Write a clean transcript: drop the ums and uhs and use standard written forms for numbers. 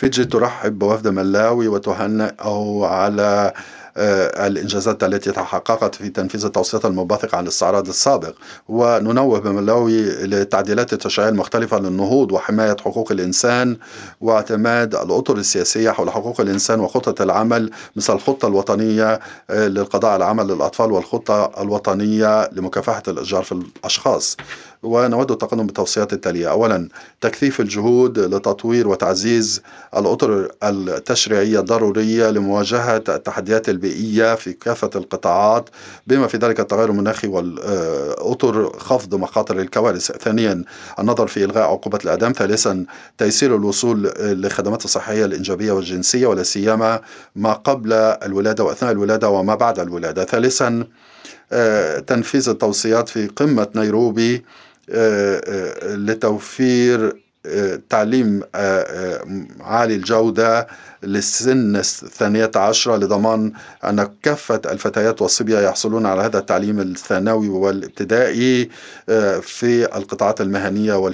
فيجي ترحب بوفد ملاوي وتهنئه على الإنجازات التي تحققت في تنفيذ التوصيات المنبثقة عن الاستعراض السابق، وننوه بملاوي للتعديلات التشريعية المختلفة للنهوض وحماية حقوق الإنسان واعتماد الأطر السياسية حول حقوق الإنسان وخطة العمل، مثل الخطة الوطنية للقضاء على عمل الأطفال والخطة الوطنية لمكافحة الإتجار في الأشخاص. ونود التقدم بالتوصيات التالية: أولا، تكثيف الجهود لتطوير وتعزيز الأطر التشريعية الضرورية لمواجهة التحديات البيئية في كافة القطاعات، بما في ذلك التغير المناخي والأطر خفض مخاطر الكوارث. ثانيا، النظر في إلغاء عقوبة الإعدام. ثالثا، تيسير الوصول للخدمات الصحية الإنجابية والجنسية، ولا سيما ما قبل الولادة وأثناء الولادة وما بعد الولادة. ثالثا، تنفيذ التوصيات في قمة نيروبي لتوفير تعليم عالي الجودة للسن 12 لضمان أن كافة الفتيات والصبية يحصلون على هذا التعليم الثانوي والابتدائي في القطاعات المهنية